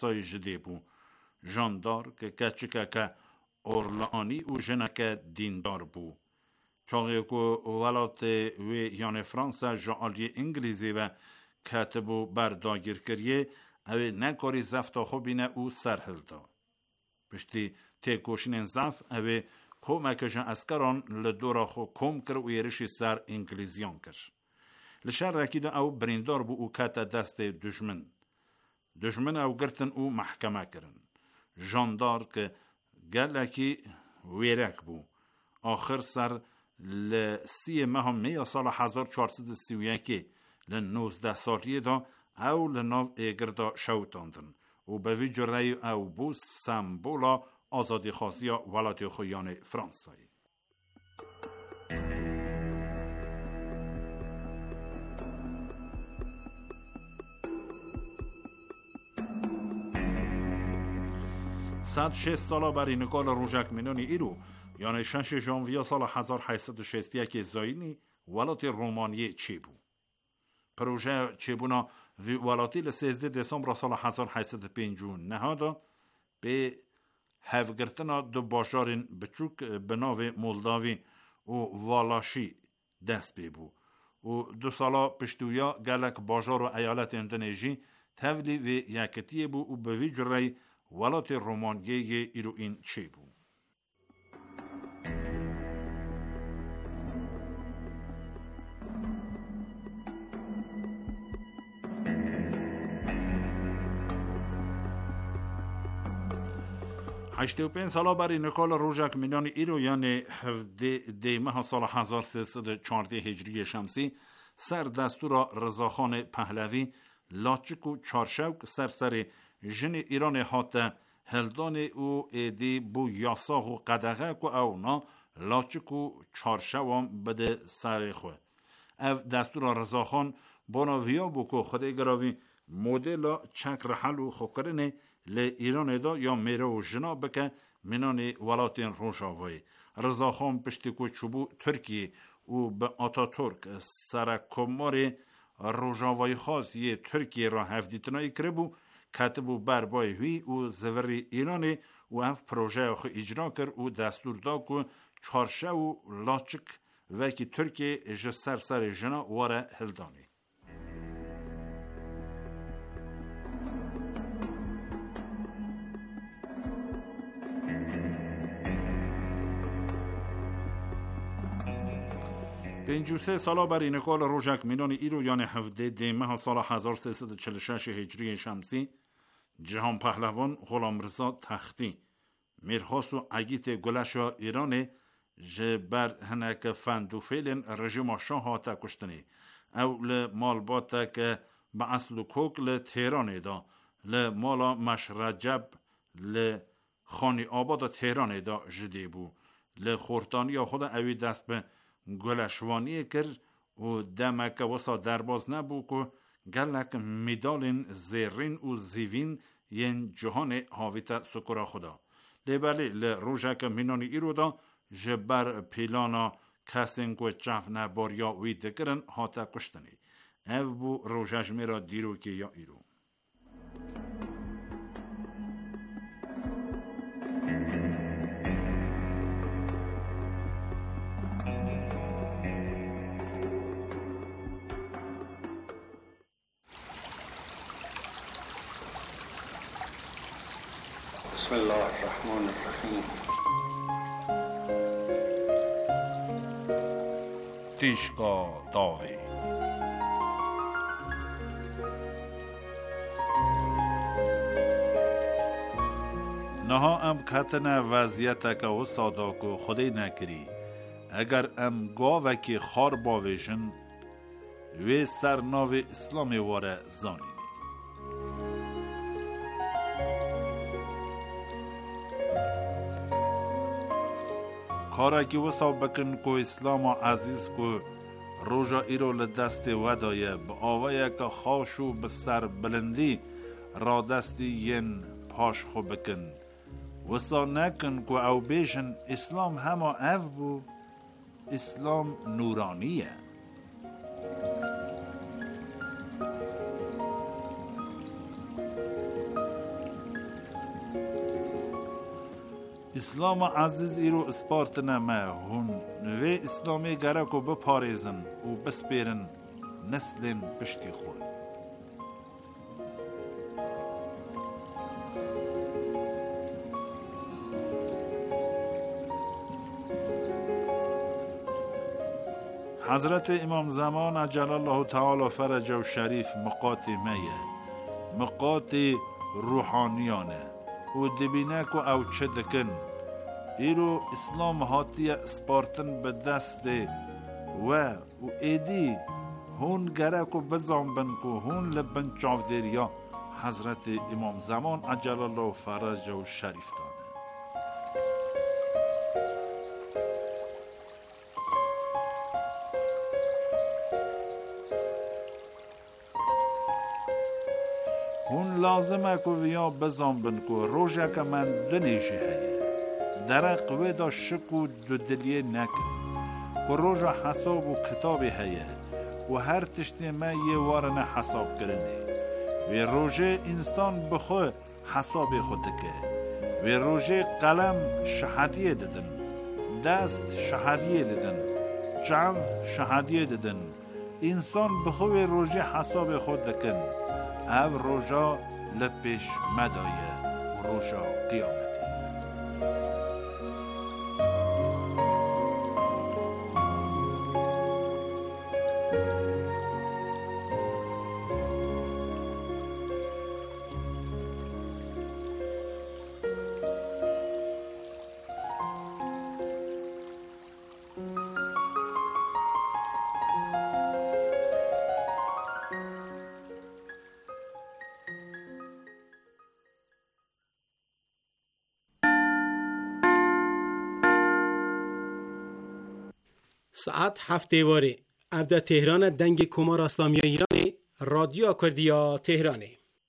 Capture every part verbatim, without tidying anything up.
سای جدی بو جاندار که کچکه که اورلانی و جنکه دیندار بو چاقی که ولات و یان فرانسا جعالی انگلیزی و کتبو برداگیر کریه او نکاری زفتا خوبینه او سرهلدا پشتی تیکوشین زف او کمک جان اسکران لدورا خو کم کر و یرشی سر انگلیزیان کر لشر رکیده او بریندار بو او کتا دست دشمن دشمن او گرتن او محکمه کرن جاندار که گلکی ویرک بو آخر سر لسی مهم می سال هزار و چهارصد و سی و یک لنوزده سالیه دا او لناو ایگردا شوتاندن و به وی جرعی او بو سمبولا آزادی خواسی ولایت خویان فرانسایی. صد شش ساله بر اینکال روژک منانی ایرو یعنی شش ژانویه سال هزار و هشتصد و شصت و یک زاینی ولایت رومانیه چی بو پروژه چی بونا ولایتی ل سیزده دسامبر سال هزار و هشتصد و پنجاه نهادا به هفگرتنا دو باشارین بچوک بناو مولداوی و والاشی دست بی بو و دو سالا پشتویا گلک باشار و ایالت اندونژی تفلی و یکتی بو و به وی جرعی ولایت رومانیه ایرو این چی بو هشتاد و پنج سالا برای نکال روژک میلان ایرو یعنی دی ماه سال هزار و سیصد و چهارده هجری شمسی سر دستور رضاخان پهلوی لاچک و چارشوک سر سر جن ایران هات هلدان او ایدی بو یاسا و قدغه که اونا لاچک و چارشوام بده سر خواه او دستور رضاخان باناویا بو که خود گراوی مدل چک رحل و خوکرنه ل ایران دا یا میره و جنا بکه منان ولایتین روشاوی رضاخان پشتی کو چوبو ترکیه و به آتاتورک سرکمار روشاوی خاصی ترکیه را هفدیتنایی کربو کتبو بربای هوی و زوری ایرانی و اف پروژه خو اجرا کر و دستور دا کو چارشه و لاچک وکی ترکیه جسر سر جنا واره هلدانی پنج و سه سالا بر اینکال روژک میلان ایرو یعنی هفده دی ماه سال هزار و سیصد و چهل و شش هجری شمسی جهان پهلوان غلامرضا تختی میرخواست و عگیت گلشا ایران جبر هنک فندوفیلن رژیم شاه تا کشتنی او لمالباتا که به اصل کوک لتهران دا لمالا مشرجب لخانی آباد تهران دا جدی بو لخورتانی خود اوی دست به گلشوانی کرد و دمک وسا درباز نبو که گلک میدالین زیرین و زیوین ین جهان حاویت سکرا خدا لیبالی لروژک مینانی ایرو دا جبر پیلانا کسین که چف نباریا ویده کرن هاتا کشتنی او بو روژش میرا دیرو که یا ایرو بسم الله الرحمن الرحیم تیشکا داوی نها ام کتن وضعیت که و صاداکو خودی نکری اگر ام گاوه که خار باویشن وی سرناو اسلامی واره زانی کارا که وسا بکن کو اسلام عزیز کو روژا ایرو لدست ودایه با آوه که خاشو به سر بلندی را دستی ین پاش خو بکن وسا نکن کو او بیشن اسلام هما او بو اسلام نورانیه اسلام عزیز ایرو اسپارت نمه هون و اسلامی گرکو بپاریزن و بسپیرن نسلین پشتی خود. حضرت امام زمان عجل الله تعالی فرجه و شریف مقاتی میه مقاتی روحانیانه و دبینه که او چه دکن ایرو اسلام هاتی سپارتن به دست و و ایدی هون گره که بزام بن که هون لبن چاودریا حضرت امام زمان عجل الله فرجه و شریف دانه. هون لازمه که ویا بزام بن که روژه که من دنیشه هیه درق و دا شک و دو دلیه نکن که روژه حساب و کتابی هیه و هر تشتی من یه وارن حساب کرنه و روژه انسان بخو حساب خود که و روژه قلم شهادیه ددن دست شهادیه ددن چاو شهادیه ددن انسان بخو روژه حساب خود دکن او روژا لپش مدایه و روژا قیامته. ساعت هفته واره افده تهران دنگ کمار اسلامی ایران رادیو کردیا تهرانه.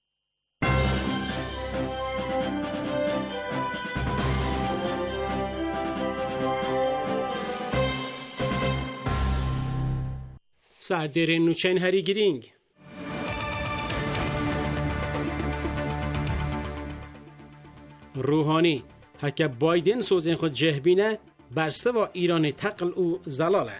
سردر نوچین هری گرینگ روحانی هکه بایدن سوزن خود جهبینه برسه و ایران تقل و زلاله.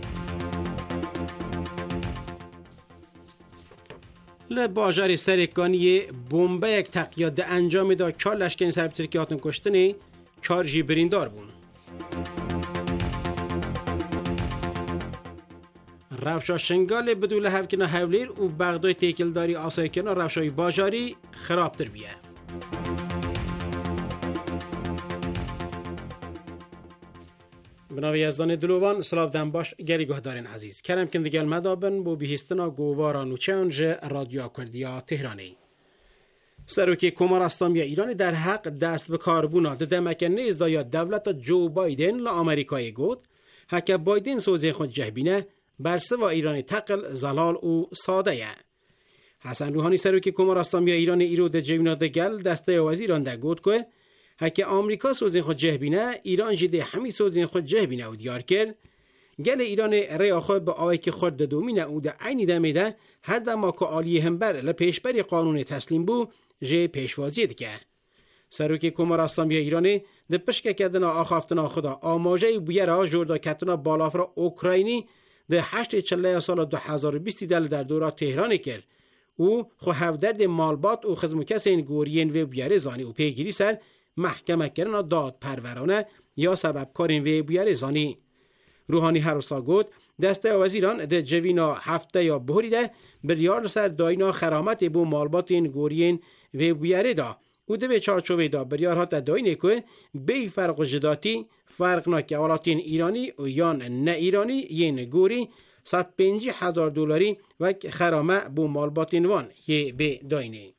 لباجار سرکانی بمبه یک تقیاد انجام دا چار لشکن سرب ترکیاتن کشتنی چار جی بریندار بون. رفشا شنگال بدول هفکنا هولیر و بغدای تیکلداری آسایکنا رفشای باجاری خرابتر بیه. بناوی یزدان دلوان سلاف دن باش گری گهدارین عزیز کرم کندگل مدابن بو بیهستنا گووارا نوچهان جه رادیو کردیا تهرانی. سروکی کمار اسلامی ایران در حق دست به کاربونا ددمک نیز دایا دولت جو بایدن لا آمریکای گود حکه بایدن سوزی خود جهبینه برسه و ایران تقل زلال و ساده یه. حسن روحانی سروکی کمار اسلامی ایران ایرو ده جوینا دگل دسته وزیران ده گود که هکه آمریکا سوزین خود جهبینه ایران جده همی سوزین خود جهبینه و دیار کرد گل ایران ریا خود به آوی که خود دومینه او ده عینی دمیده هر دما که آلی همبر لپیشبری قانون تسلیم بو جه پیشوازید که سروکی کمار اسلامی ایران ده پشک کدنا آخافتنا خدا آماجه بیره جوردا کتنا بالافرا اوکراینی ده هشت چله سال دو هزار و بیست دل در دورا تهران کرد او خو هفدرد مالبات و خزمو کسین گورین و بیاره زانی و پیگیری سر محکمه کردن داد پرورانه یا سبب کارین و بیاره زانی. روحانی هر روستا گفت دسته وزیران ده جوینا هفته یا بهریده بریار سر داینا خرامت بو مالباتین گورین و بیاره دا او ده به چارچوبه دا بریار ها داینه که بی فرق جداتی فرق ناک اولاتین ایرانی و یان نه ایرانی یین گوری صد و پنجاه هزار دلاری و خرامه بو مالباتین وان یه به داینه.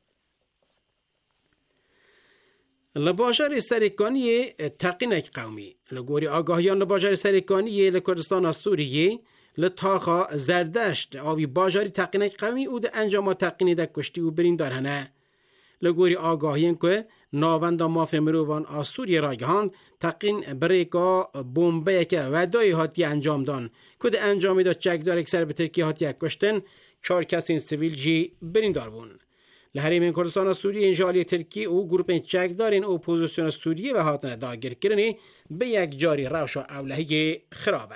لباجار سرکانی تقینک قومی لگوری آگاهیان لباجار سرکانی لکردستان سوریه لطاقا زردشت آوی باجاری تقینک قومی او ده انجام تقینی ده کشتی و بریندار هنه لگوری آگاهیان که ناوندا ماف مروان آسوری راگهاند تقین بریکا بومبه که ودای هاتی انجام دان که ده انجامی دا چکدار اکسر به ترکی هاتی کشتن چار کسین سویل جی بریندار بون. لحریم کردستان سوریه انجالی ترکی و گروپ چکدارین اپوزیسیون سوریه و هاتن داگیر کرنی به یک جاری روش و اولهی خرابه.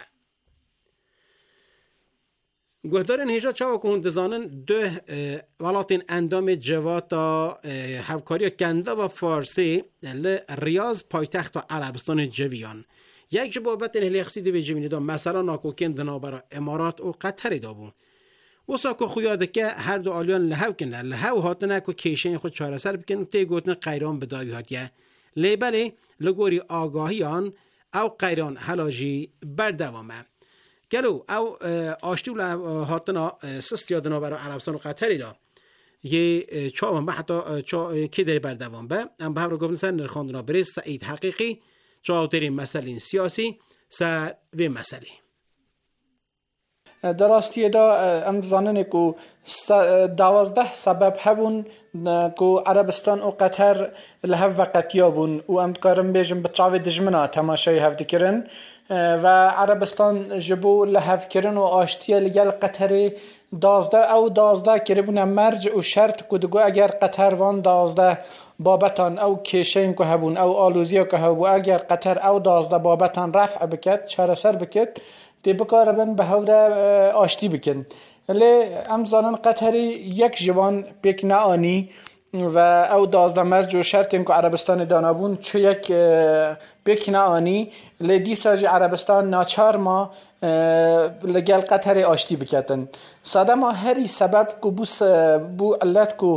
گهدارن هیجا چاو که دزانن دو ولاتین اندام جواتا هفکاری کنده و فارسی ریاض پایتخت عربستان جویان یک جبابت هلیخسی دوی جوینی دا مثلا ناکوکین دنابرا امارات و قطر دا بون و ساکو خویاده که هر دو آلیان لحو کنه لحو هاتنه که کیشن خود چاره سر بکن و تی گوتن قیران بداوی هاتیه لیبله لگوری آگاهیان او قیران حلاجی بردوامه گلو او آشتیو هاتنا سستیا دنابرا عربستان و قطری دا یه چاوان به حتی چا که داری بردوام به ام به هم رو گفتن سر نرخاندنا بریز سعید حقیقی چاوترین مسئله سیاسی سر و مسئله دراستی دا ام زاننه که دوازده سبب هبون که عربستان و قطر لحف وقت یابون و ام دکارم بیجم بچاوی دجمنا تماشای هفته کرن و عربستان جبو لحف کرن و آشتیه لگل قطری دازده او دازده کربون مرج و شرط که دگو اگر قطر وان دازده بابتان او کشین که هبون او آلوزیا که هبون اگر قطر او دازده بابتان رفع بکت چاره سر بکت دی بکاربن به هوره آشتی بکن ولی ام زانن قطری یک جوان پیک نانی و او دازده مرج و شرط این که عربستان دانابون چو یک پیک نانی لی دیساج عربستان ناچار ما لگل قطر آشتی بکتن ساده ما هری سبب که بوس بو علت که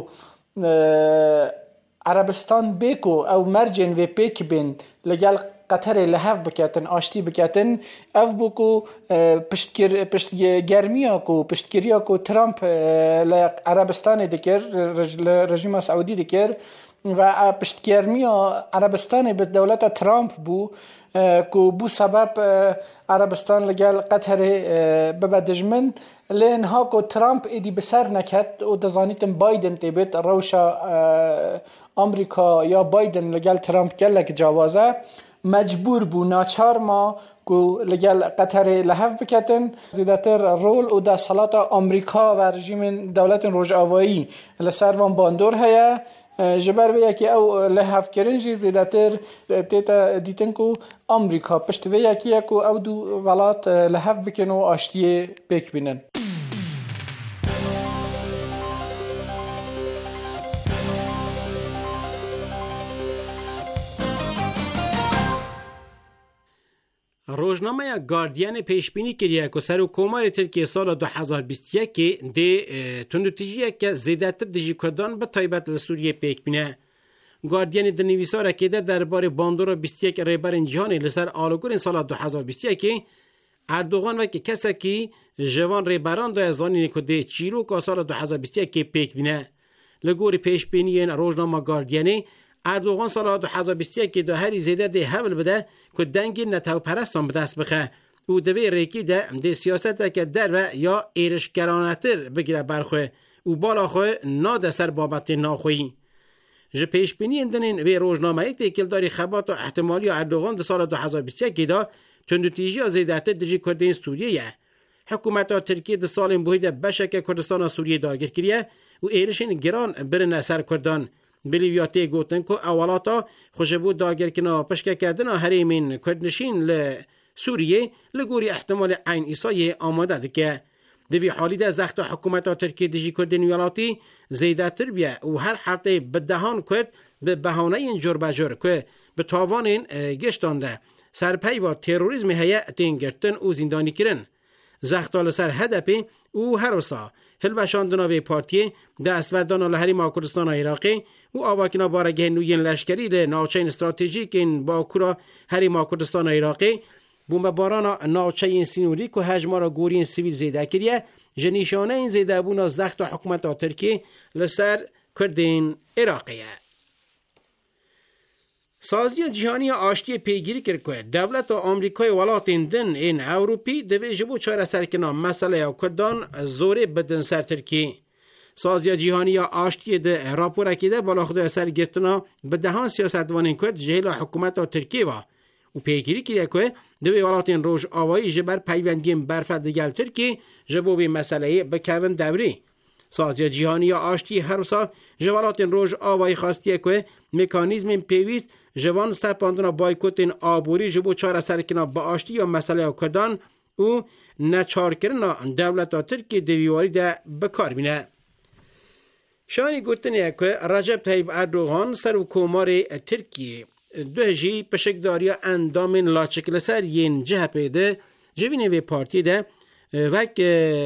عربستان بیکو او مرجن و پیک بین لگل قطر لحف بکتن آشتی بکتن اف بو که پشتگر پشتگرمیا کو پشتگریا کو ترامپ عربستان دکر رژیم سعودی دکر و پشتگرمیا عربستان به دولت ترامپ بو که بو سبب عربستان لگل قطر ببدجمن لینها که ترامپ ایدی بسر نکد و دزانیتن بایدن تیبت روشا امریکا یا بایدن لگل ترامپ گلک جوازه مجبور بو ناچار ما که لگل قطر لحف بکتن زیادتر رول و دا صلات امریکا و رژیم دولت روجاوایی لسر وان باندور هیا جبر ویا که او لحف کرنجی زیادتر تیتا دیتن که امریکا پشت ویا که او دو ولات لحف بکن و آشتی پیک بینن. روزنامه گاردین پیشبینی کردی که سر حکومت ترکیه سال دو هزار و بیست و یک دی تندوتیجی که زیادتر دیجی کردن به تایبت لسوریه پیک بینه. گاردین دنویسار که درباره باندور بیست و یک ریبر جهانی لسر آلگور سال دو هزار و بیست و یک اردوغان و که کسی که جوان ریبران دو ازانی که چیرو که سال دو هزار و بیست و یک پیک بینه. لگوری پیشبینی روزنامه گاردینی اردوغان سال دو هزار و بیست و یک دو هری زیده ده حول بده که دنگی نتاو پرستان به دست بخه او دوی ریکی ده ده سیاست که در و یا ایرشگرانتر بگیره برخواه او بالا خواه ناده سر بابت ناخویی. جه پیشبینی اندنین وی روزنامه ای تکیلداری خبات و احتمالی اردوغان ده سال دو هزار و بیست و یک دا تندوتیجی زیده تر دجی کردین سوریه حکومت ترکیه ده سال بوید بشک کردستان سوریه داگر کریه و ایرشین گران برن سر کردان بلیویاتی گوتن که اولاتا خوشبو داگر کنا پشکه کردن حریمین کردنشین ل سوریه لگوری احتمال عین ایسای آماده ده که دوی حالی ده زخت حکومت ترکیه دیجی کردن ویالاتی زیده تر بیه و هر هفته بدهان کرد به بهانه این جور بجور که به تاوان این گشتان ده سرپی و تروریزم هیه تینگرتن و زندانی کرن زختال سر هدپی او هر وسا هلوشاندناوی پارتی دستوردان لحریم کردستان عراقی و آواکینا بارگه نوین لشکری ل ناوچین استراتژیک این باکورا حریم کردستان عراقی بمباران ناوچین سینوری که هجمارا گورین سیویل زیده کریه جنیشانه این زیده بونا زخت حکومت ترکی لسر کردین عراقیه. سازی جهانی آشتی پیگیری کرد که دولت آمریکای ولاتین دن این اوروپی دوی جبو چاره سرکنا مسئله کردان زوره بدن سر ترکی. سازی جهانی آشتی ده راپور اکیده بالا خود سر گرتنا به دهان سیاستوانین کرد جهیل حکومت ترکی و و پیگیری کرد که دوی ولاتین روش آوایی جبر پیوندگیم برفت دگل ترکی جبو به مسئله بکون دوری. سازی جهانی یا آشتی هر سا جوالات روز آوای خاصیه که مکانیزم پیوست جوان سرپاندنا بایکوتین آبوری جبو چاره سرکنا با آشتی یا مسئله کردان و نچار کردن دولت ترکی دیواری ده بکار بینه. شانی گوتنیه که رجب طیب اردوغان سر و کومار ترکیه دو جی پشکداری اندام لاچکل سر ین جه پیده جوینه و پارتی ده وک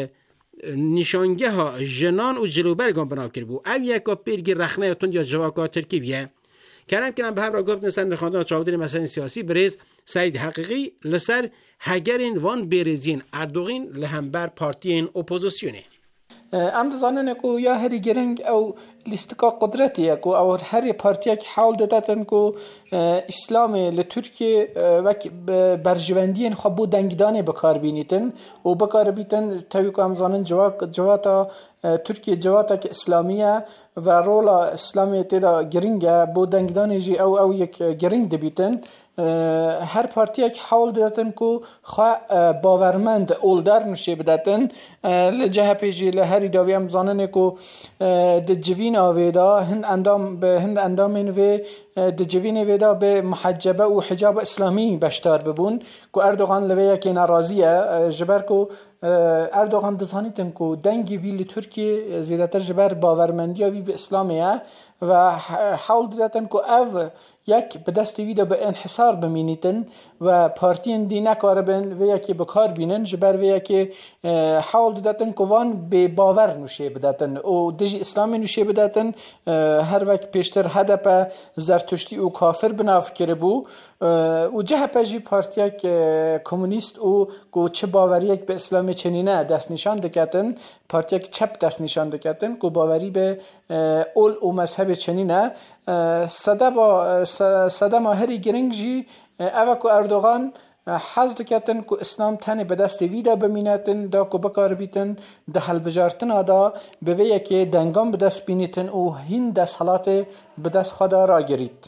نشانگه ها جنان و جلوبرگان بناو کرد بو او یکا پیرگی رخنه تند یا جواکا ترکی بیه کرم کنم به هم را گفت نسان خاندان چاودین مسائل سیاسی بریز سعید حقیقی لسر هگرین وان بریزین اردوغین لهمبر پارتین اپوزیسیونه ام دزانن کو یا هری گرنگ او لیستکا قدرتی کو او هری پارتیا که حال دادن کو اسلام ل ترکیه و برجوندین خو بو دنگدان بکار بینیتن و بکار بیتن توی کو ام زانن جواک جواتا ترکیه جواتا که اسلامیه و رولا اسلامی تدا گرنگ بو دنگدان جی او او یک گرنگ دبیتن هر پارتیا که حال دادن کو خو باورمند اولدار نشه بداتن لجه پیجی له هری داوی ام زانن کو د جوین آویدا هند اندام به هند اندامین و د جوین ویدا به محجبه و حجاب اسلامی بشتار ببون کو اردوغان لویا که ناراضیه جبر کو اردوغان دزانیتن کو دنگی ویل ترکیه زیادتر جبر باورمندی وی به اسلامیه و حال دادن کو او یک به دست ویدا به انحصار بمینیتن و پارتین دی نکاربن و یکی بکار بینن جبر و یکی حال دادن کو وان به باور نوشه بداتن او دجی اسلامی نوشه بداتن هر وقت پیشتر هدف زرتشتی او کافر بناف کرده بو و جه پجی پارتیا که کمونیست او کو چه باوری یک به اسلام چنینه دست نشان دکتن پارتیا که چپ دست نشان دکتن کو باوری به اول او مذهب چنینه صدا با صدا ماهری گرنگجی اوه کو اردوغان حض دکتن کو اسلام تنه به دست ویدا بمینتن دا کو بکار بیتن ده حل بجارتن آدا به ویه که دنگام به دست بینیتن او هین دست حالات به دست خدا را گرید.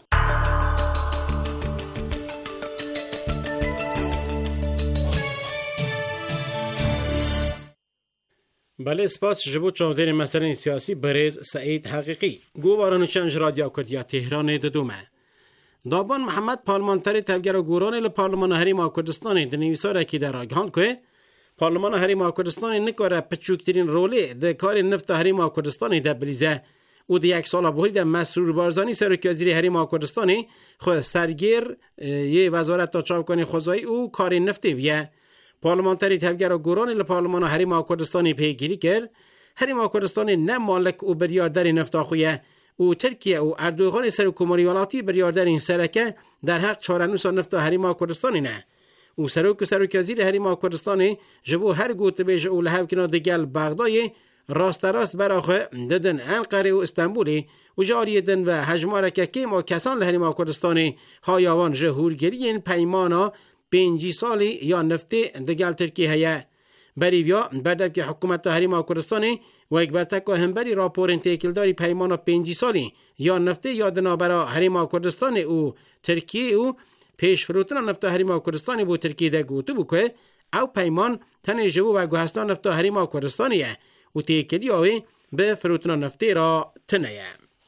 بله سپاس جبو چاودین مسئله سیاسی بریز سعید حقیقی گوارانو چنج رادیو کردیا تهران ددومه دابان محمد پارلمانتری تفگر و گوران لپارلمان هریم کردستان دنویسا که در آگهان که پارلمان هریم کردستان نکاره پچوکترین روله ده کار نفت هریم کردستان ده بلیزه او ده یک سال بوری ده مسرور بارزانی سرکی وزیر هریم کردستان خود سرگیر یه وزارت تا چاوکانی خوزایی او کار نفته بیه پارلمانتری تفگر و گوران لپارلمان هریم کردستان پیگیری کرد هریم کردستان نه مالک او بریاردر نفت آخویه او ترکیه او اردوغان سرکوماری ولاتی بریاردر این سرکه در حق چارنوس نفت هریم کردستان نه او سرک سرک وزیر هریم کردستان جبو هر گوت بیج او لحو کنا دگل بغدای راست راست براخه ددن انقره و استانبولی و جاریدن و هجمارک که ما کسان لهریم کردستان هایوان جهورگرین پیمانا پنجی سالی یا نفت دگل ترکیه هیه بریویا بعد که حکومت هریم کردستان و یک برتک همبری راپورن تکیلداری پیمان پنجی سالی یا نفته یا دنابرا هریم کردستان او ترکیه او پیش فروتن نفته هریم کردستان بو ترکیه ده گوتو بو که او پیمان تن جبو و گوهستان نفته هریم کردستانیه و تکیلی آوی به فروتن نفته را تنیه.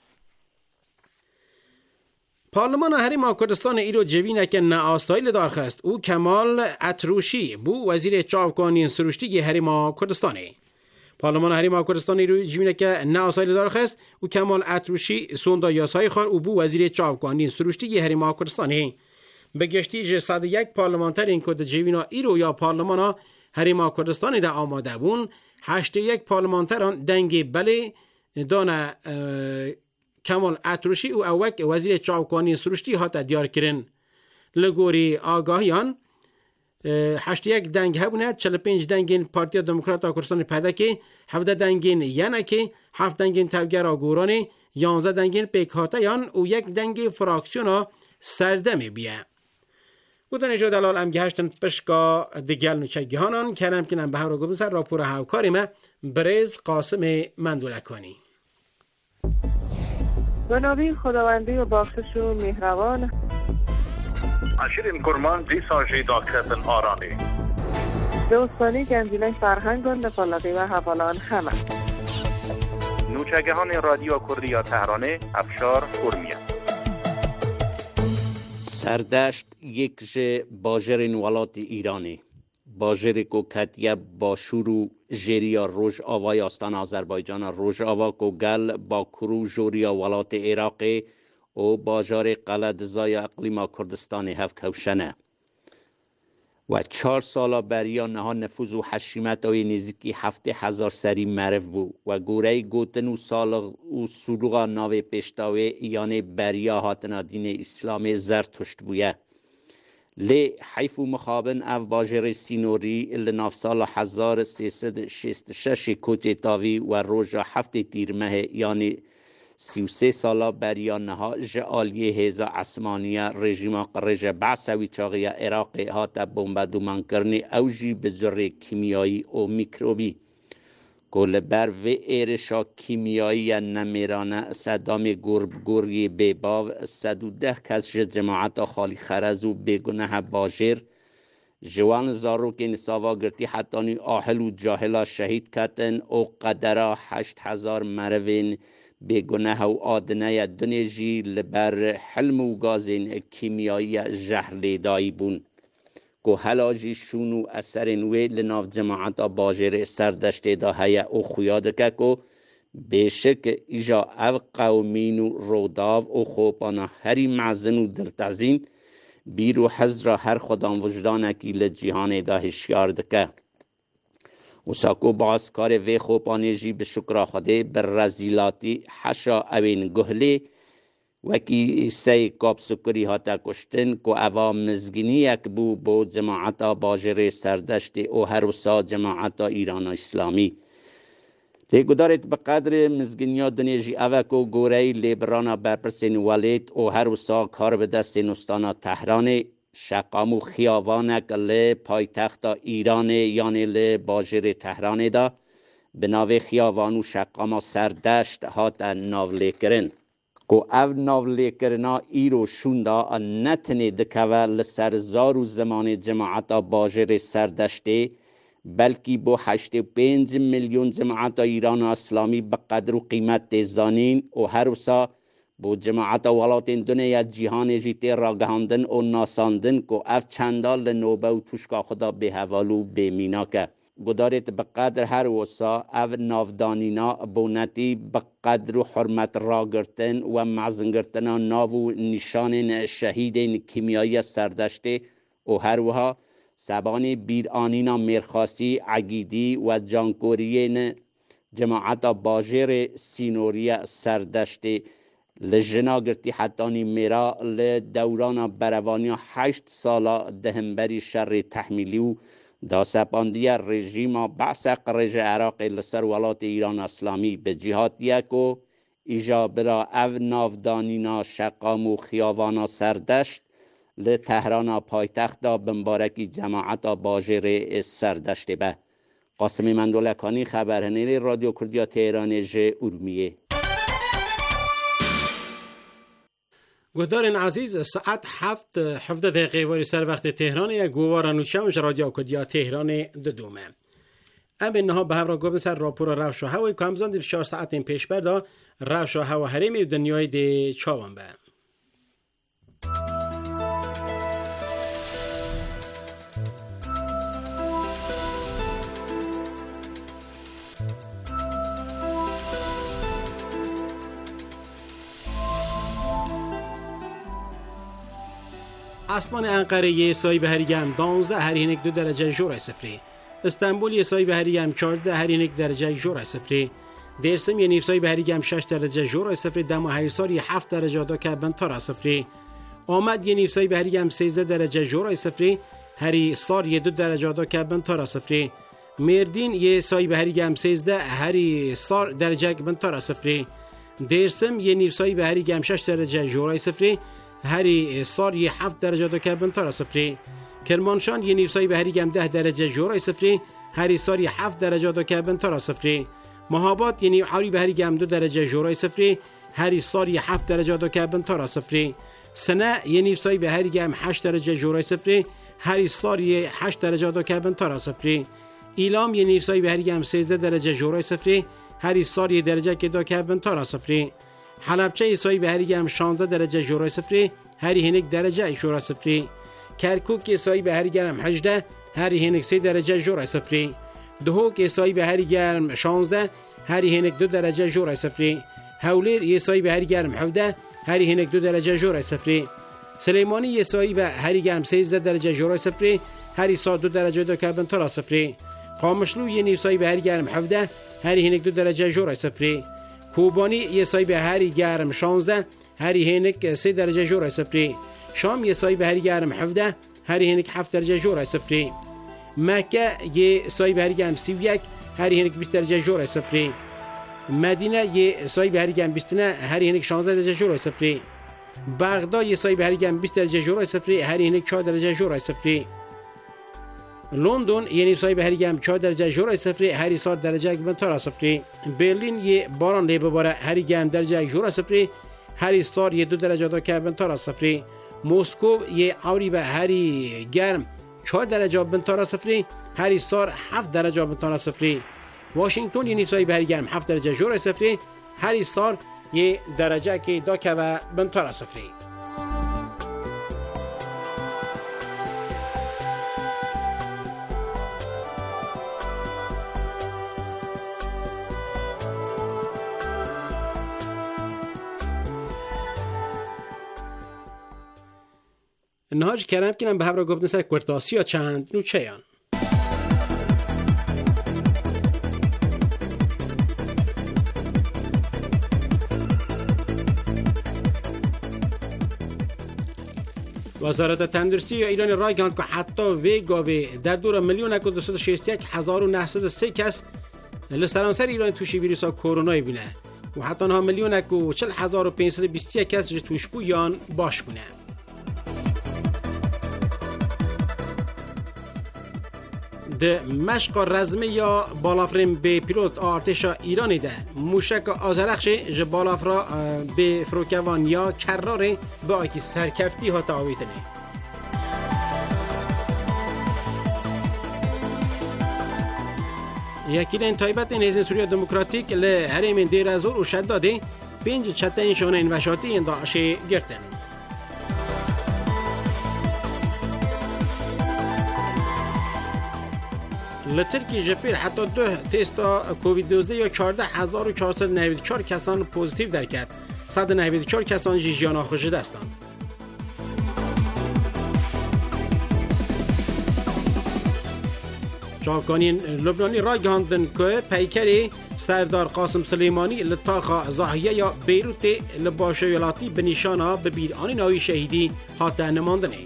پارلمان هریم کردستان ایرو جوینه که ناآستایل دارخست او کمال اتروشی بو وزیر چاوکانی سروشتی هریم کردستانی پارلمان هریم کردستان ایرو جوینه که ناآستایل دارخست او کمال اتروشی سوندا یاسای خار او بو وزیر چاوکانی سروشتی هریم کردستانی به گشتی جسد یک پارلمانتر این کد جوینا ایرو یا پارلمان هریم کردستانی ده آماده بون هشت یک پارلمانتران دنگ بله دانه کمال اتروشی او اوک وزیر چاوکانی سروشتی هات دیار کرن لگوری آگاهیان هشت یک دنگ هبونه چهل و پنج دنگین پارتی دموکرات کردستان پیدا که هفده دنگین یعنی که هفت دنگین تفگر آگورانی یانزده دنگین پیکاته یان او یک دنگ فراکسیونا سردمی بیه بودن اجا دلال امگه هشتن پشکا دگل نوچگیهانان کرم کنم به هر گبن سر راپور هاوکاری ما بریز قاسم مندولکانی به نام خداوندی و بخشش و مهربان شیرین کرمان دی ساجی داکتن آرانی دوستانی گنجینه فرهنگان نفالقی و حوالان همه نوچگهان رادیو کردیا تهران افشار فرمیه. سردشت یک جه باجر ولات ایرانی باجر کو کتیه با شروع جریا روش آوای آستان آذربایجان روش آوا کو گل با کرو جوریا ولات عراقی و باجار قلد زای اقلیم کردستان هفت کوشنه و چهار سالا بریا نها نفوذ و حشیمت های نزدیکی هفته هزار سری معرف بود و گوره گوتن و سال و سلوغا ناو پیشتاوی یعنی بریا هاتنا دین اسلام زرتشت بویه لی حیف و مخابن او باجر سینوری لناف سال هزار سیصد و شصت و شش کوچه تاوی و روژا هفته تیرمه یعنی سی و سه سالا بریانها جعالیه هیزا عثمانیه رژیم قرج بعثوی چاقیه عراق هاتا بمبدومان کرنی اوجی به ذره کیمیایی و میکروبی گل بر و ایرشا کیمیایی نمیرانه صدام گرب گرگی بیباو صد و ده کس جماعت خالی خرز و بگنه باجر جوان زارو که نساوا گرتی حتانی آهل و جاهلا شهید کتن او قدره هشت هزار مروین بگناه و آدنه دنیجی لبر حلم و گازین کیمیایی جهر لیدایی بون که حلاجی شون و اثر نوی لناف جماعت باجر سردشت دا هیا او خویاد که که بشک ایجا او قومین و روداو او خوبانا هری معزن و دلتازین بیرو حزر هر خدام وجدانه کی لجیهان دا هشیار دکه و ساکو باز کار وی خوبانی جی به شکر خوده بر رزیلاتی حشا اوین گهلی وکی سی کاب سکری هاتا کشتن که اوا مزگینی یک بو با جماعت باجر سردشت او هر وسا جماعت ایران اسلامی لیکو دارید به قدر مزگینی دنیا جی اوا که گوری لیبرانا برپرسین ولید او هر وسا کار به دست نستانا تهران شقامو خیاوانک لی پایتخت ایران یعنی لی باجر تهران دا به ناو خیاوانو شقاما سردشت هات ناولی کرن که او ناولی کرنا ایرو شوندا نتنی دکوه لسرزارو زمان جماعت باجر سردشتی بلکی با هشت و پنج میلیون جماعت ایران اسلامی به قدر و قیمت زانین و هر وسا با جماعت ولات دنیا جهان جیتی را گهاندن و ناساندن که اف چندال نوبه و توشکا خدا به حوالو به مینا که گدارت به قدر هر وسا او نافدانینا بونتی به قدر و حرمت را گرتن و معزن گرتن ناو نشان شهید کیمیایی سردشته و هر وها سبان بیرانینا میرخاسی عقیدی و جانکورین جماعت باجر سینوری سردشته لجنا گرتی حتانی میرا لدوران بروانی هشت سالا دهنبری شر تحمیلی و دا سپاندی رژیم بعث قرج عراق لسر ولات ایران اسلامی به جهات یکو ایجا برا او نافدانینا شقام و خیاوانا سردشت لتهران پایتخت دا بمبارکی جماعت باجر سردشت به قاسم مندولکانی خبرنگار رادیو کردیا تهران ژ ارومیه. گودارین عزیز ساعت هفت هفته دقیقه واری سر وقت تهران یک گوار نوچمش رادیو کردیا تهران ددومه. ام اینها به هر گفتن سر راپور روش و هوای کامزان دی چهار ساعت پیش بردا روش و هوا هرمی دنیای دی چاوان به. اسمان انقره یه سایی به هریگم دانزده هرینک دو درجه جورای صفری استانبول یه سایی به هریگم چارده هرینک درجه جورای صفری درسم یه نیفسایی به هریگم شش درجه جورای صفری دما هریسار یه هفت درجه دا که بنتارا صفری آمد یه نیفسایی به هریگم سیزده درجه جورای صفری هری سار یه دو درجه دا که بنتارا صفری مردین یه سایی به هریگم سیزده هری سار درجه بنتارا صفری درسم یه نیفسایی به هریگم شش درجه جورای صفری هری سار یه هفت درجه دا که بنتارا صفری کرمانشان یه نیفسایی به هریگم ده درجه جورای صفری هری سار یه هفت درجه دا که بنتارا صفری مهابات یعنی حالی به هریگم دو درجه جورای صفری هری سار یه هفت درجه دا که بنتارا صفری سنه یه نیفسایی به هریگم هشت درجه جورای صفری هری سار یه هشت درجه دا که بنتارا صفری ایلام یه نیفسایی به هریگم سیزده درجه جورای صفری هری سال یک درجه که دا که بنتارا صفری. حلبچه ایسایی به هری گرم شانزده درجه جورای صفری، هری هنک درجه شورای صفری. کرکوک ایسایی به هری گرم هجده، هری هنک سه درجه جورای صفری. دهوک ایسایی به هری گرم شانزده، هری هنک دو درجه جورای صفری. هولیر ایسایی به هری گرم هفده، هری هنک دو درجه جورای صفری. سلیمانی ایسایی به هری گرم سیزده درجه جورای صفری، هری سال دو درجه دا که بنتارا صفری. قامشلو یه نیسایی به هری گرم هفده، هری هنک دو درجه جورای صفری. کوبانی یه سایی به هری گرم شانزده، هری هنک سه درجه جورای صفری. شام یه سایی به هری گرم هفده، هری هنک هفت درجه جورای صفری. مکه یه سایی به هری گرم سی و یک، هری هنک بیست درجه جورای صفری. مدینه یه سایی به هری گرم بیست و نه، هری هنک شانزده درجه جورای صفری. بغداد یه سایی به هری گرم بیست درجه جورای صفری، هری هنک چهار درجه جورای صفری. لندن یعنی سایی به هری گرم چهار درجه جورای صفری، هری سال درجه بنتارا صفری. برلین یه باران لی بباره، هری گرم درجه جورای صفری، هری سال یه دو درجه دا که بنتارا صفری. مسکو یه اوری به هری گرم چهار درجه بنتارا صفری، هری سال هفت درجه بنتارا صفری. واشنگتن یعنی سایی به هری گرم هفت درجه جورای صفری، هری سال یه درجه که دا که بنتارا صفری. نهاج کرم کنم به هفرا گفتن سر کورتاسی ها چند نو چیان. وزارت تندرستی ایران رای گاند که حتی وی گاوی در دور میلیون و دویست و شصت و یک هزار و نهصد و سه کس لسرانسر ایران توشی ویروس کرونا بینه و حتی نه میلیون و چهل هزار و پانصد و بیست و یک کس توش بویان باش بونه. ده مشق رزمی یا بالافرین به پیلوت ارتش ایرانی ده موشک آزرخش ج بالافرا به فروکوان یا کراره به آکی سرکفتی ها تعویتنه. یکیلین تایبت نهزین سوریا دموکراتیک له هرم دیر ازور و شداده پنج چتن شونه انوشاتی انداعش گرتن. لترکی جپیر حتی دو تستا کووید دوازده یا چهارده هزار و چهارصد و نود و چهار کسان پوزیتیو در کرد. صد و نود و چهار کسان جیان آخوشید هستند. چاوکانین لبنانی را گاندن که پیکری سردار قاسم سلیمانی لطاقه زاهیه یا بیروت لباشویلاتی به نشانه به بیرانی ناوی شهیدی حتی نماندنه.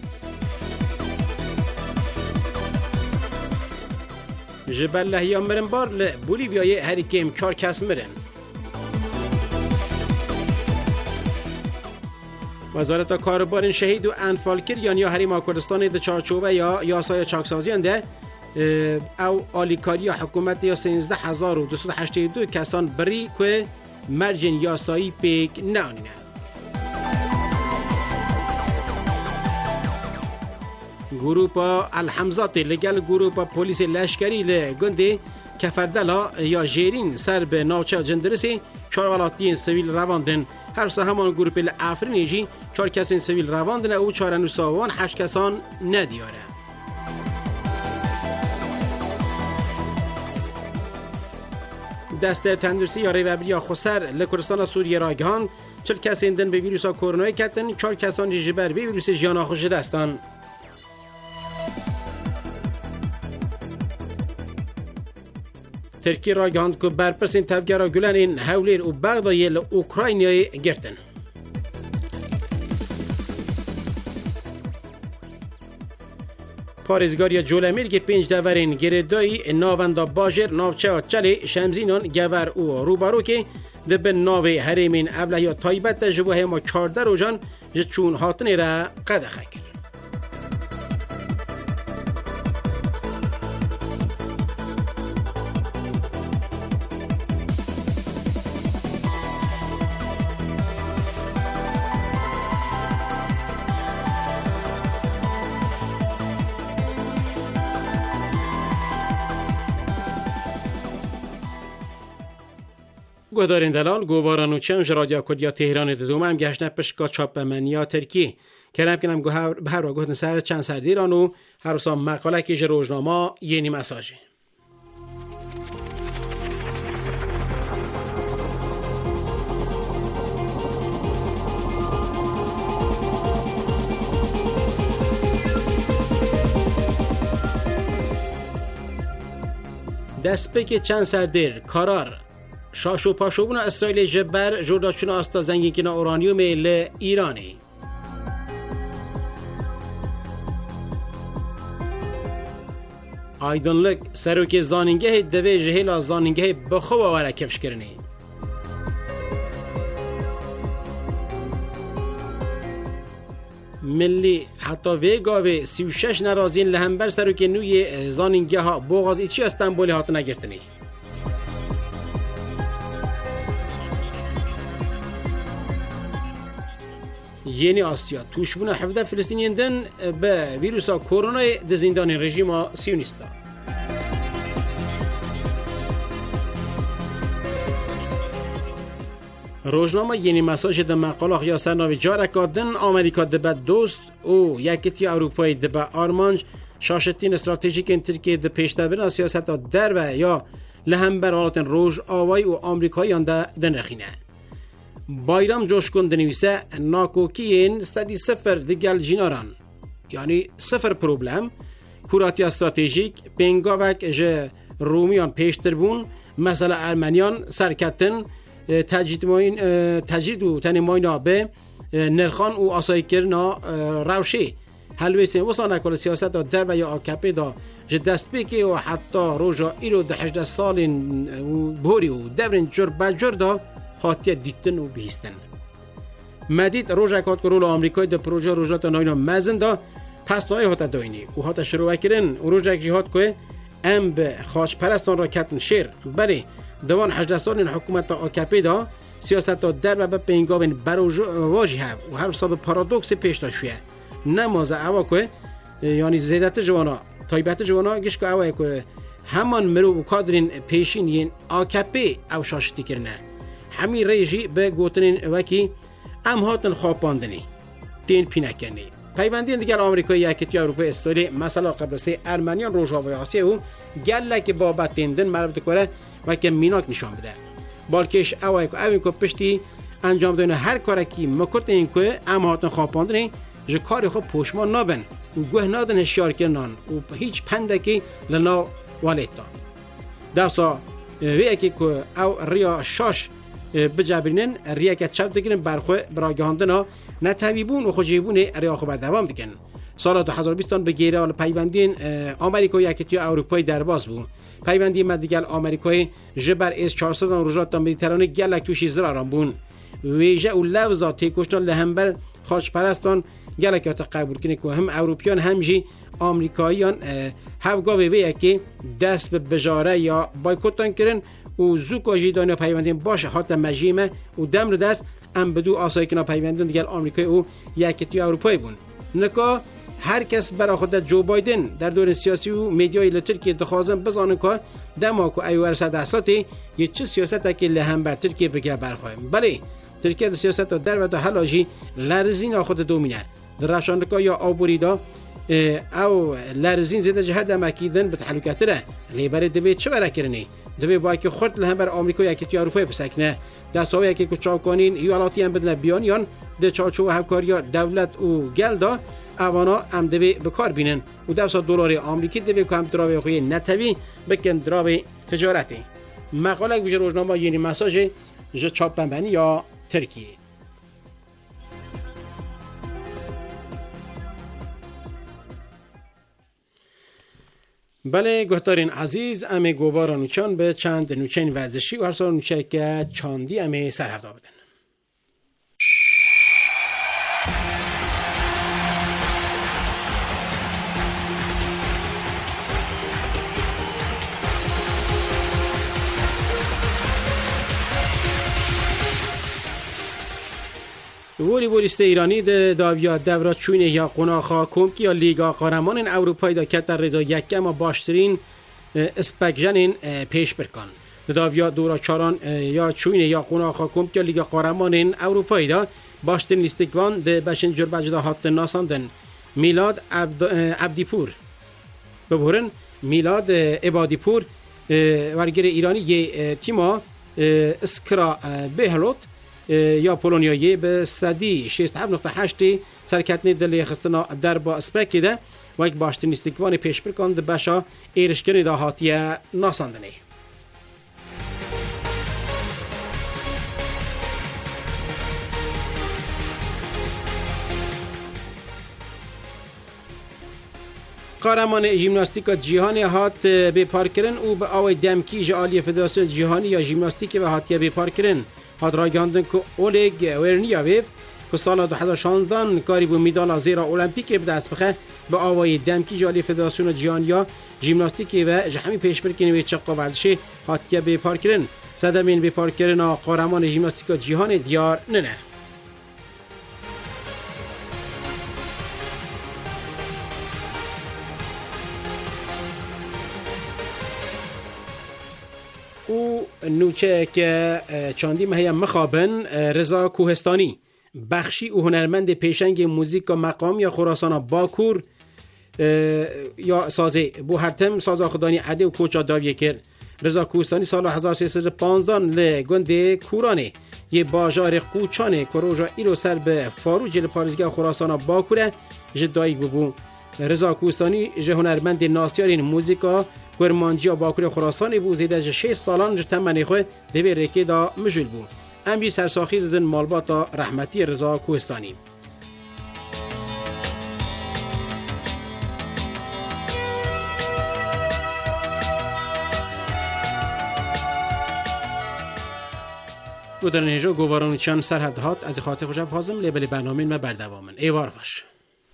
جبل لحیا مرن بار لبولیویای هریکیم چار کس مرن. وزارت کاربارین شهید و انفالکر یعنی یا حریم کردستان ده چارچوبه یا یاسای چاکسازیان ده او آلیکاری حکومت یا سیزده هزار و دویست و هشتاد و دو کسان بری که مرجن یاسایی پیک نانینه. گروپا الحمزات لگل گروپا پلیس لشکری لگنده کفردلا یا جیرین سر به ناوچه جندرسی چهار ولاتین سویل رواندن. هر سه همان گروپ الافرینیجی چهار کسین سویل رواندن او چهار نوساوان هشت کسان ندیاره. دست تندرسی یا ریوبری یا خسر لکردستان سوریه راگهان چل کسین دن به ویروس کرونا کتن چهار کسان جبر به ویروس جیان آخوش دستان. ترکی را گاند که برپرسین تفگرا گلن این هولیر و بغدای اوکراینیای گرتن. پارزگاری جولمیر که پنج دورین گردایی ناوندا باجر ناوچه و چلی شمزینان گور او روبارو که دبن ناوی هریمین اوله یا تایبت جبوه ما چارده روزان جچون هاتنی را قدخه کرد. گودارین دلال گواران و چنج رادیو کردیا تهران دوم هم گشنه پشکا چاپ منیا ترکی کرم کنم گو هر به هر گفتن سر چند سردیران و هر سام مقاله که روزنامه یعنی مساجه دست پک چند سردیر کارار شاشو پاشوبون اسرائیل جبر جرداشون آستا زنگین اورانیوم ل ایرانی آیدنلک سروک زانینگه دوی جهیل زانینگه بخو آوره کفش کرنی ملی حتی ویگاوی سی و شش نرازین لهمبر سروک نوی زانینگه ها بوغاز ایچی استنبولی هات نگرتنی یعنی آسیا توشبون هفده فلسطینیان دن به ویروسا کرونا دزیندان رژیم سیونیستا روزنامه یعنی مساج ده مقاله یا سرناوی جارکادن آمریکا دبه دوست او یکیتی اروپای دبه آرمانج شاشتین استراتژیک این ترکیه ده پیشتبرن سیاست در و یا لهم برالاتن روژ آوای و آمریکایان ده دنرخینه بایرام جوشکون دنویسه ناکوکیین استدی صفر دیگل جیناران یعنی صفر پروبلم کوراتی استراتژیک بنگاوک جه رومیان پیشتر بون مثلا ارمنیان سرکتن تجدید موین تجدید و تنماینا به نرخان و آسایی کرنا روشی حلویسین وصانه کل سیاست در و یا آکپی دا جه دست بکی و حتی روژا ایرو ده هجده سالین بوری و دورین جر بجر دا حاطیه دیتن و بیستن مدید روژا کات کرول آمریکای ده پروژه روژات ناینا مزن دا پس نای حاطه داینی و حاطه شروع کرن و روژا جهات که ام به خاش پرستان را کپن شیر بری دوان هجده سالین حکومت آکپی دا سیاست در و به پینگاوین بروژ واجی هم و هر صاحب پارادوکس پیش داشویه نمازه اوا که یعنی زیدت جوانا تایبت جوانا گش که اوا که همان مرو و کادرین پیشین ین آکپی او شاشتی کرنه همی ریجی به گوتنین وکی ام هاتن خواباندنی دین پینه کرنی پیوندین دیگر آمریکای یکیتی اروپای اسرائیل مثلا قبرسه ارمنیان روژاوی آسیه و گله که بابت دیندن مربوط کنه و که میناک نشان بده بالکش اوای که اوین که پشتی انجام دادن هر کاری که مکرد این که ام هاتن خواباندنی ج کاری خود پوشمان نابن و گوه نادن هشیار کنن و هیچ پندکی لنا والیتا درسا ویکی که او ریا شاش بجبرینن ریا که چپ دگیرن برخواه براگهاندنا نتویبون و خوشیبون ریا خو بردوام دگن سال دو هزار و بیست به گیرال پیوندین آمریکا یکیتی اروپای درباز بود پیوندی مدیگل آمریکای جبر از چهارصد روزات تا مدیترانه گلک توشی زراران بون ویژه او لفظا تیکشتان لهمبر خاش پرستان گلک تا قبول کنه که هم اروپیان هم جی آمریکاییان هفگاوی ویه که دست به بجاره یا بایکوتان کرن و زوکا جیدانی پیوندین باشه حتی مجیمه و دم رو دست ام بدو آسایی کنا پیوندین دیگر آمریکای او یکیتی اروپایی بون نکا هر کس برای خود جو بایدن در دور سیاسی و میدیای لترکیه دخوازن بزانن که دماکو ایوار سد اصلاتی یه چه سیاست که لهم بر ترکیه بگیره برخواهیم بله ترکیه ده سیاست در و ده حلاجی لرزین خود دومینه در رفشاندکا یا آبوریدا او لرزین زیده جهر دمکیدن به تحلوکت ره لیبر دوی چه برا کرنی دوی باید که خورد لهم بر آمریکا یکیتی اروپای بسکنه در ساوی یکی که چاوکانین ایوالاتی هم بدن بیانیان ده چارچو و همکاریا دولت و گلدا اوانا هم دوی بکار بینن و دوسا دلار آمریکی دوی که هم دراوی خوی نتوی بکن دراوی تجارتی مقاله گوشه روزنامه یعنی مساج جا چاپ بنبنی یا ترکیه بله گهتارین عزیز امی گوارا نوچان به چند نوچین ورزشی و هر سال نوچه که چاندی امی سرهفته بدن ولی بولیست ایرانی ده داویا دورا چوینه یا قناخا کمکی یا لیگا قهرمانان اروپایی دا کتر رضا یکم و باشترین اسپکجنین پیش برکن داویا دورا چاران یا چوین یا قوناخا کم که لیگ قهرمان اروپایی دا باشترین لیستگوان ده بشین جربجدا هات ناساندن میلاد عبد عبدی پور ببرن میلاد عبادی پور ورگر ایرانی یه تیما اسکرا بهلوت یا پولونیایی به صدی شصت و هفت نقطه هشت سرکتنی دلی خستنا در با اسپرکی ده و یک باشترین لیستگوان پیش برکان ده بشا ایرشکنی دا هاتیه ناساندنی. قهرمان ژیمناستیک جهانی هات به پارکرن او به آوای دمکی جالی فدراسیون جهانی یا ژیمناستیک به هاتیه به پارکرن هات راگاندن که اولگ ورنیاویف که سال دو هزار و شانزده کاری بو میدان زیرا المپیک به دست بخه به آوای دمکی جالی فدراسیون جهانی یا ژیمناستیک و جهانی پیش برکنی و چقا ورزشی هاتیه به پارکرن صدمین به پارکرن قهرمان ژیمناستیک جهانی دیار نه. او نوچه که چاندی مهیا مخابن رضا کوهستانی بخشی او هنرمند پیشنگ موزیک و مقام یا خراسان باکور یا سازه بو هرتم سازا خدانی عده و کوچا داویه کرد. رضا کوهستانی سال هزار و سیصد و پانزده لگنده کورانه یه باجار قوچانه که روژا ایرو سر به فاروج لپارزگاه خراسان باکوره جدایی ببو. رضا کوهستانی جه هنرمند ناسیارین موزیکا کرمانجی باکور خراسان بو زیده جه شش سالان جه تمنی خواه دوی رکی دا مجل بو. ام بی سرساخی دادن مالباتا رحمتی رضا کوهستانی. و در اینجا گواران چند سرحد هات از خاطر خوشب حازم لیبل برنامه ما بردوامن. ایوار خوش.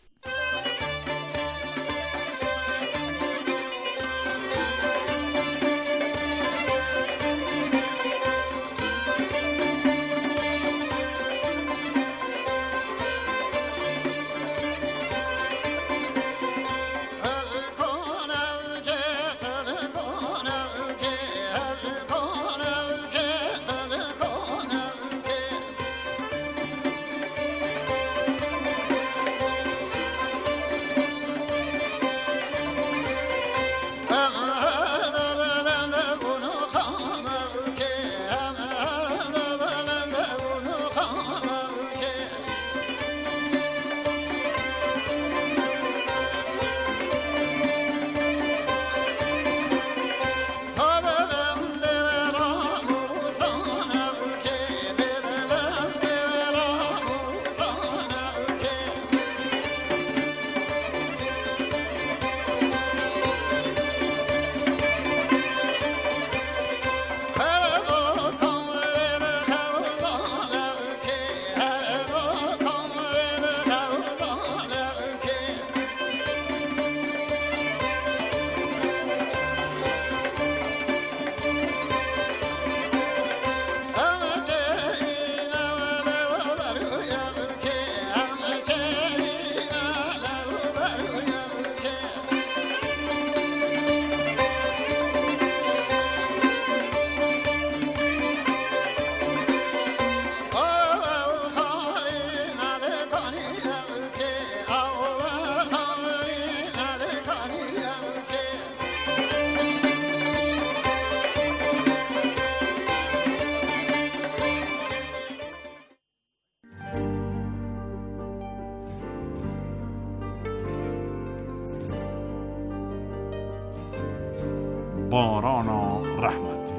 باران رحمتی.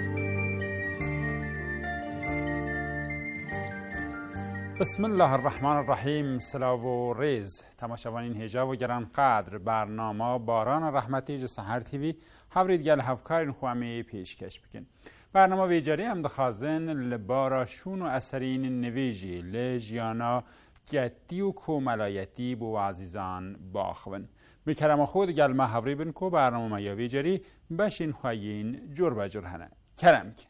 بسم الله الرحمن الرحیم. سلاو و ریز تماشاوانین هجا و گران قدر برنامه باران رحمتی جو سحر تیوی هورید گل هفکارین خوامی پیشکش بکن. برنامه ویجاری هم دخازن لباراشون و اثرین نویجی لجیانا گتی و کوملایتی بو عزیزان باخون. میکرم خود گل محوری بن کو برنامه ما یا ویجاری بشین خواهین جور بجور هنه کرم که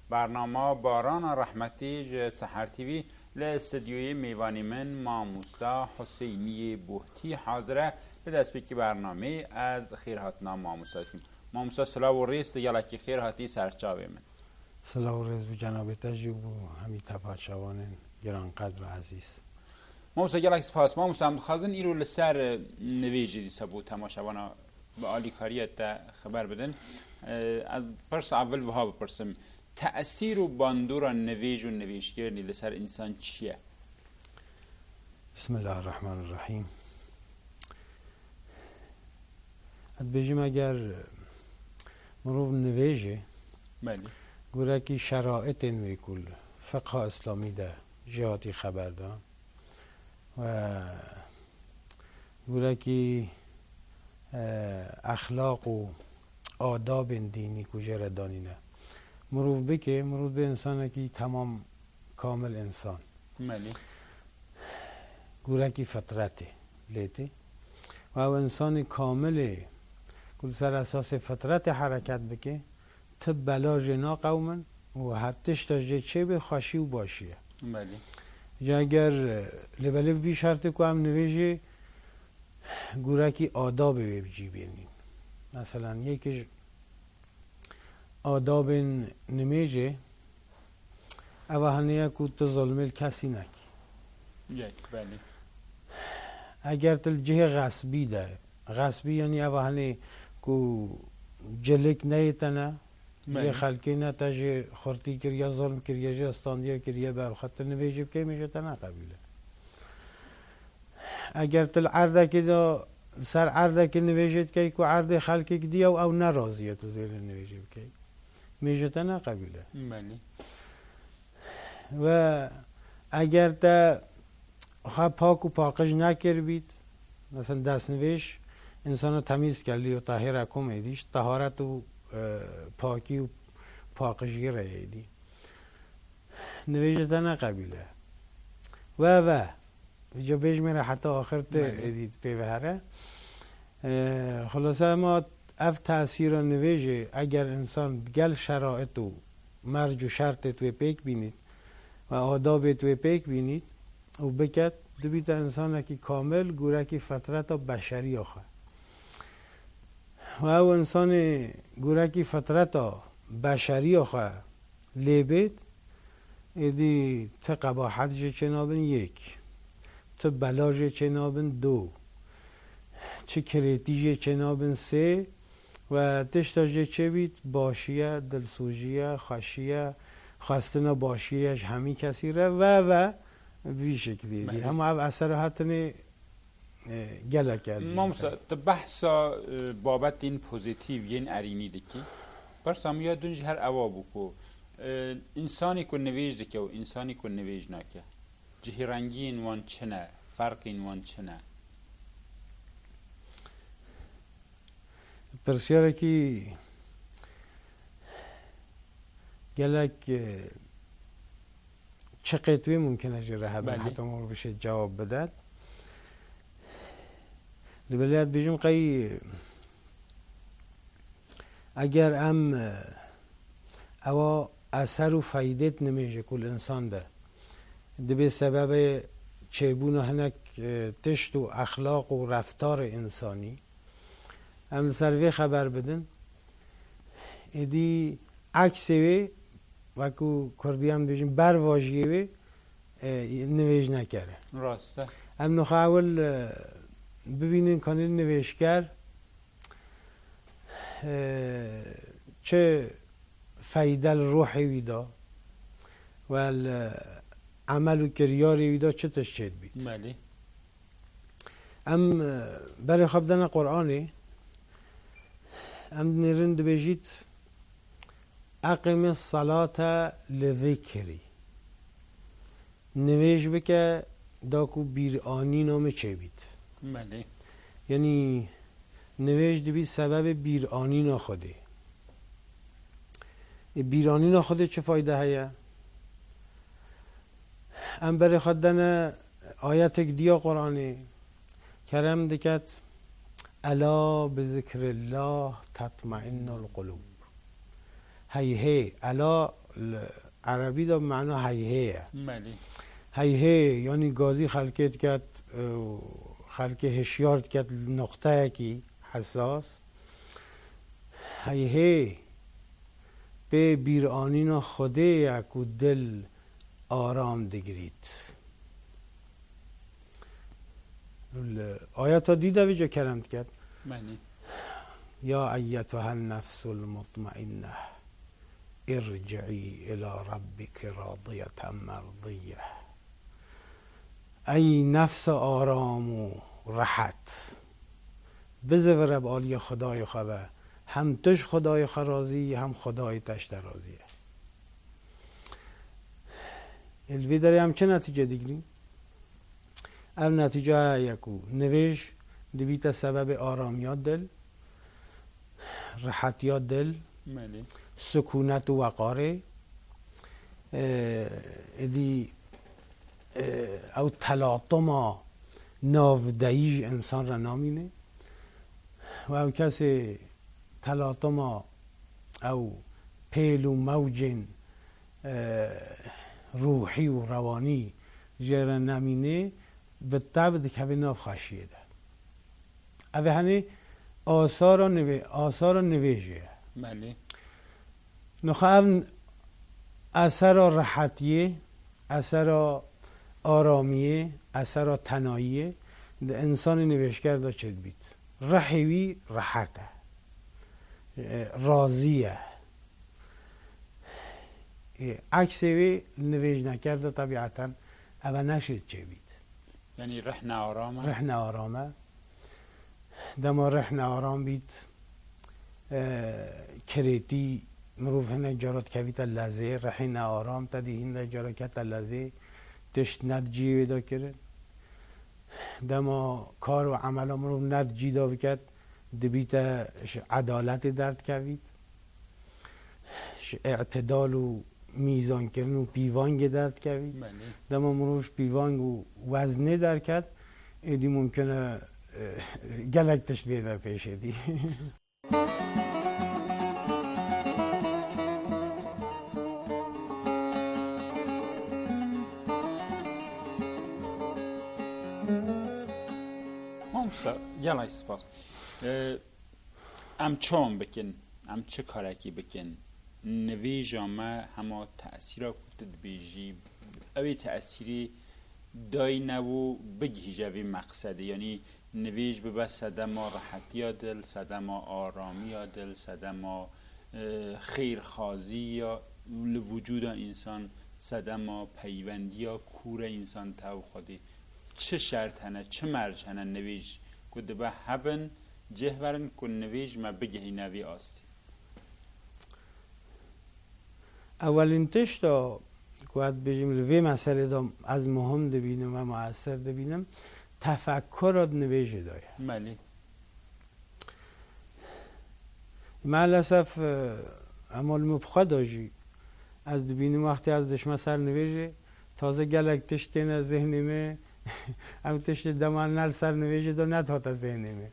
برنامه باران رحمتی ج سحر تیوی لاستدیوی میوانی من ماموستا حسینی بوهتی حاضره به دست بکی برنامه از خیرهاتنا ماموستا کیم. ماموستا سلام و ریست یلکی خیرهاتی سرچاوه من. سلام و ریز به جناب تجربه و همی تپاچوان گران قدر و عزیز. ماموستا یلکی سپاس. ماموستا هم خازن ایرو لسر نویجی دیسا بود تماشاوانا با آلی کاریت خبر بدن. از پرس اول وها بپرسم تأثیر و باندور نویج و نویشگرنی لسر انسان چیه؟ بسم الله الرحمن الرحیم. اد بجیم اگر مروف نویجه بله گوره که شرایط نوی کل فقه اسلامی ده جهاتی خبر دان و گوره که اخلاق و آداب دینی کجا دانینه مروف بکه مروف به انسانه که تمام کامل انسان مالی گوره که فطرته لیته و او انسان کامله کل سر اساس فطرت حرکت بکه تب بلا جنا قومن و حتیش تا چه به خاشی و باشیه مالی یا اگر لبله وی شرط که هم نویجه گوره که آداب بجی بینیم مثلا یکیش آداب نمیجه اوهانه که تو ظلمل کسی نکی یک بله اگر تل جه غصبی ده غصبی یعنی اوهانه که جلک نیتنه یه خلقی نه تا جه خورتی کریا ظلم کریا جه استاندیا کریا بر خط نویجه بکی میشه تنه قبیله اگر تل عرده که دا سر عرده که نویجه که که عرده خلقی که دیا و او نرازیه تو زیر نویجه بکی میشه تنه قبیله بله و اگر تا خواه پاک و پاکش نکر بید مثلا دست نویش انسان رو تمیز کردی و طاهر اکم ایدیش طهارت و پاکی و پاکشی را ایدی نویشه تنه قبیله و و جو بیش میره حتی آخر تا ایدید پیوهره خلاصه ما اف تأثیر نویجه اگر انسان گل شرایط و مرج و شرط توی پیک بینید و آداب توی پیک بینید و بکت دویت انسان که کامل گوره که فطرت و بشری آخه و او انسان گوره که فطرت و بشری آخه لیبید ایدی تا قباحت جه چنابن یک تا بلاج چنابن دو چه کریتیجه چنابن سه و تشتاجه چه بید باشیه دلسوجیه خاشیه خواستن باشیهش همی کسی را و و بی شکلی دی هم او اثر حتنه گله کردی مامسا بحثا بابت این پوزیتیو ین ارینی دکی برس هم یادونج هر اوا بکو انسانی که نویج دکه و انسانی که نویج نکه جهی رنگی اینوان چنه فرق اینوان چنه پرسیاره که گلک چه قطوی ممکنه جره هم حتی مور بشه جواب بدد لبلیت بیجم قی اگر ام او اثر و فایدت نمیشه کل انسان ده ده به سبب چیبون هنک تشت و اخلاق و رفتار انسانی ام سروی خبر بدن ایدی عکسوی وکو کردی هم بیشیم بر واجیوی نویج نکره راسته ام نخواهول ببینین کانال نویشگر چه فایده روحی ویدا و عمل و کریاری ویدا چه تشکید بید بله ام برای خبدن قرآنی ام نیرند بجید اقیم الصلاة لذکری نویش بکه داکو بیرانی نام چه بید بله یعنی نویش دبی سبب بیرانی ناخده بیرانی ناخده چه فایده هیا ام برای خدن آیت دیا قرآنی کرم دکت الا بذکر الله تطمئن القلوب هی هی الا عربی دا معنا هیهه بله هیهه یعنی گازی خلقت کرد خلق هشیارد کرد نقطه کی حساس هیهه به بیرانینا خوده یکو دل آرام دگرید. آیات ها دیده ویجا کرند کرد بله یا ایتها النفس المطمئنه ارجعی الى ربک راضیة مرضیه. ای نفس آرام و راحت بزور به عالی خدای خواه، هم تش خدای خواه راضی هم خدای تش راضیه. الوی داری هم چه نتیجه دیگریم؟ اول نتیجه یکو نویش دویت سبب آرامیات دل، راحتیات دل، سکونت و وقاره ادی او تلاطم نافدهیش انسان را نامینه و او کسی تلاطم او پیل و موج روحی و روانی جره نمینه به طبع که به ناف خشیه ده اوه هنه آثار نوی آثار نویجه بله نخواهم اثر راحتیه، اثر آرامیه، اثر تناییه ده انسان نوشگر دا چید بید رحوی راحته راضیه عکسوی نویج نکرده طبیعتا اوه نشید چه بید یعنی رحن آرامه رحن آرامه دما رحن آرام بید کریتی مروف هنه جارت کویت لحظه رحن آرام تا دی هنه جارت کت لحظه تشت ند جیوه دا کرد دما کار و عمل مروف ند جی دا بکد دبیت عدالت درد کوید اعتدال و میزان کردن و پیوانگ درد کوید دما مروف پیوانگ و وزنه در کد ایدی ممکنه گلک تشبیه نپیشه دی گلای سپاس ام چون بکن ام چه کارکی بکن نویج آمه همه تأثیر کتد بیجی اوی تأثیری دای نو بگی جوی مقصده یعنی نویج ببه صدما راحتی دل صدما آرامی دل صدما خیرخوازی یا لوجود انسان صدما پیوندی یا کور انسان تو خودی چه شرط هنه چه مرج هنه نویج کده به هبن جهورن کن نویج ما بگهی نوی آستی اولین تشتا باید بگیم لوی مسئله دا از مهم دبینم و مؤثر دبینم تفکر نویج داید بله معلصف اما المبخوا داجی از دبینم وقتی از دشمه سر نویجه تازه گلک تشتین ذهنیمه هم تشت دمان نل سر نویجه دا نتاتا ذهنیمه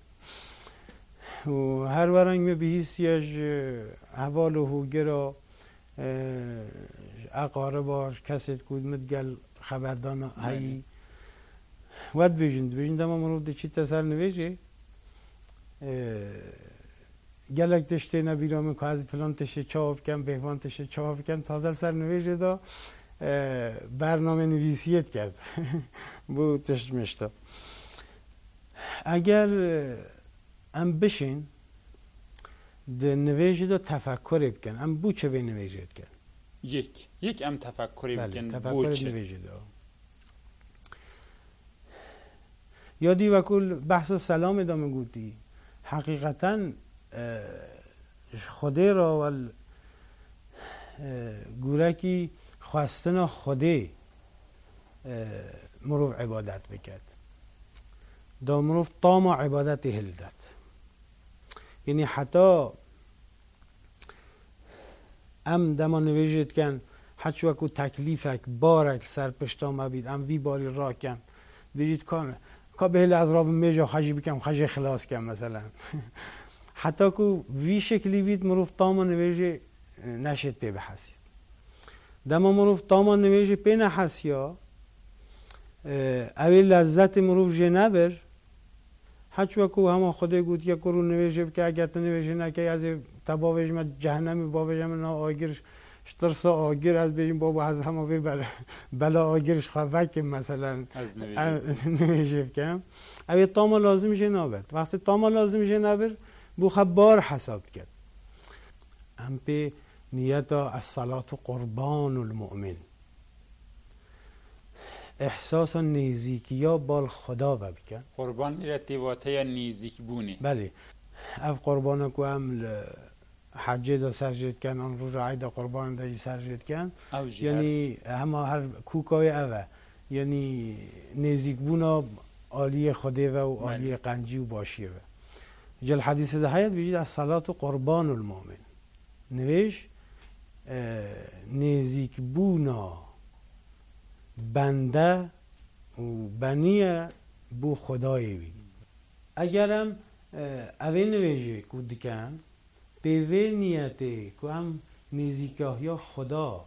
و هر ورنگ می بهیسیش حوال و هوگه را اقارباش کسید کود مدگل خبردان هایی ود بیجند بیجند اما مروف ده چی تسر نویجه گلک تشته نبیرامه که از فلان تشته چاپ کن بهوان تشته چاپ کن تازه سر نویجه دا برنامه نویسیت کرد بو تشت مشتا اگر ام بشین ده نویجه دا تفکر بکن ام بو چه به نویجه کن یک یک ام تفکری بله بکن تفکر بوچه نویجه دا یادی وکل بحث سلام ادامه گوتی حقیقتا خوده را و گورکی خواستن خوده مروف عبادت بکرد دا مروف طام عبادت هلدت یعنی حتی ام دما نویجت کن حچ وکو تکلیفک بارک سر پشتا مبید ام وی باری را کن بجید کانه که بهل از راب میجا خجی بکم خجی خلاص کم مثلا حتی که وی شکلی بید مروف طام نویجه نشد پی بحثید دما مروف تاما نویج پین حسیا اوی لذت مروف جنبر هچ وکو همه خوده گود که کرو نویجه که اگر تنویجه نکه از تباویج ما جهنمی باویج هم نا آگیرش شترسا آگیر از بیشیم بابا از همه بی بلا, بلا آگیرش خواه که مثلا نویجه کم اوی تاما لازم جنابت وقتی تاما لازم جنبر بو خبار حساب کرد هم پی نیتا الصلاة قربان المؤمن احساس نیزیکیا بال خدا و بکن قربان ارتباطه نیزیک بونه بله اف قربانه که هم حجه دا سرجید کن آن رو رعی دا قربان دا سرجید کن یعنی همه هر کوکای اوه یعنی نیزیک بونا آلی خوده و آلی قنجی و باشیه و جل حدیث ده هایت بجید الصلاة قربان المؤمن نویش نیزیک بونا بنده و بنیه بو خدای بی اگرم اوه نویجه کود کن به وی نیته که هم نیزیکاه یا خدا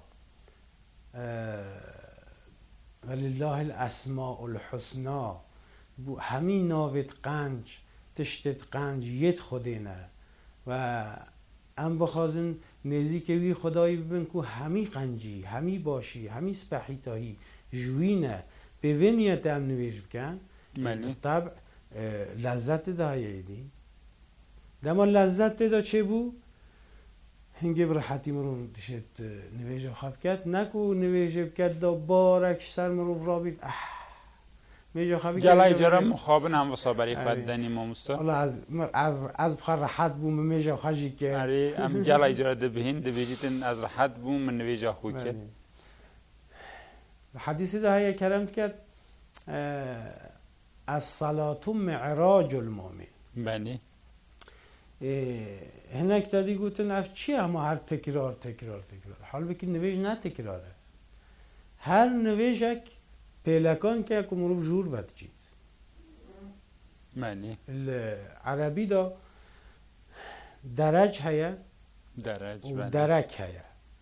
ولله الاسماء الحسنا بو همین ناوت قنج تشتت قنج یت خودینه و ام بخوازن نزیک وی خدایی ببین که همی قنجی همی باشی همی سپحیتایی جوینه به وی نیت هم نویش بکن طبع لذت دهایه دی دما لذت دا چه بو هنگه برحتی مرو دشت نویجه خواب کرد نکو نویجه بکرد دا بارک سر مرو را بید جلای جرم مخابن هم واسه برای خود دنی ماموستا الله از از از بخار راحت بوم میجا خاجی که آره ام جلای جرا ده بهین ده بیجیتن از راحت بوم من نویجا خو که حدیثی ده های کرم کرد الصلاة معراج المؤمن بله هناك تادی گوتن اف چی اما هر تکرار تکرار تکرار حال بکی نویج نه تکراره هر نویجک پیلکان که اکو مروف جور ود جید معنی العربی دا درج هیا درج و درک هیا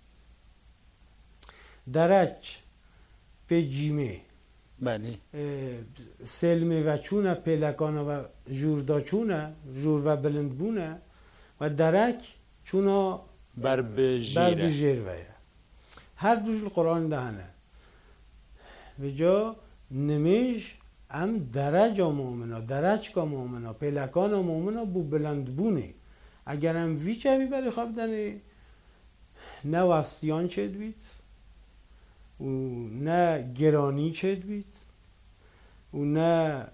درج پی جیمه بله سلمه و چونه پیلکان و جور دا چونه جور و بلند بونه و درک چونه بر بجیره بر بجیره هر دوش القرآن دهنه و جا نمیش ام درج مومنا درج کا مومنا پیلکان مومنا بو بلند بونه اگر هم وی چوی برای خواب دنه نه وستیان چید بید و نه گرانی چید بید و نه